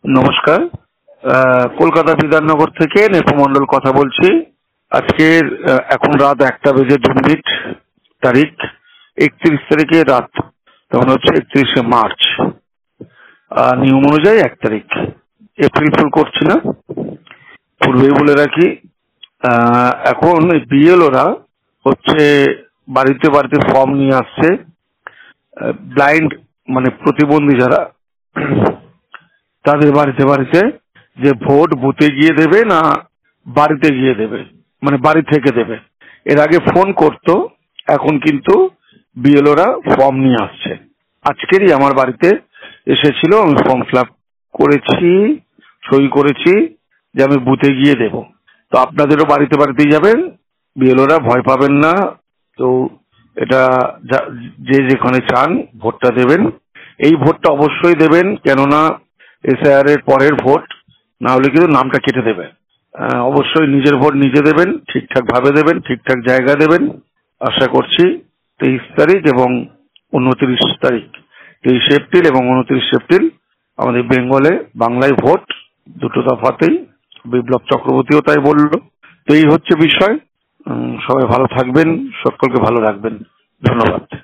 নমস্কার। কলকাতা বিধাননগর থেকে নেপু মণ্ডল কথা বলছি। আজকের এখন রাত 1:02, তারিখ 31 তারিখে রাত, তখন হচ্ছে 31শে মার্চ। নিয়ম অনুযায়ী 1 তারিখ। এপ্রিল ফুল করছি না, পূর্বেই বলে রাখি। এখন বিএলওরা হচ্ছে বাড়িতে বাড়িতে ফর্ম নিয়ে আসছে। ব্লাইন্ড মানে প্রতিবন্ধী যারা, তাদের বাড়িতে বাড়িতে যে ভোট বুথে গিয়ে দেবে না বাড়িতে গিয়ে দেবে, মানে বাড়ি থেকে দেবে। এর আগে ফোন করতো, এখন কিন্তু বিএলওরা ফর্ম নিয়ে আসছে। আজকেরই আমার বাড়িতে এসেছিল, আমি ফর্ম ফিল আপ করেছি, সই করেছি যে আমি বুথে গিয়ে দেব। তো আপনাদেরও বাড়িতে বাড়িতেই যাবেন, বিএলওরা ভয় পাবেন না। তো এটা যে যেখানে চান ভোটটা দেবেন। এই ভোটটা অবশ্যই দেবেন, কেননা এসআইআর এর পরের ভোট, না হলে কিন্তু নামটা কেটে দেবে। অবশ্যই নিজের ভোট নিজে দেবেন, ঠিকঠাক ভাবে দেবেন, ঠিকঠাক জায়গা দেবেন। আশা করছি 23 তারিখ এবং 29 তারিখ, 23 এপ্রিল এবং 29 এপ্রিল আমাদের বেঙ্গলে বাংলায় ভোট, দুটো দফাতেই। বিপ্লব চক্রবর্তীও তাই বলল। তো এই হচ্ছে বিষয়। সবাই ভালো থাকবেন, সকলকে ভালো রাখবেন। ধন্যবাদ।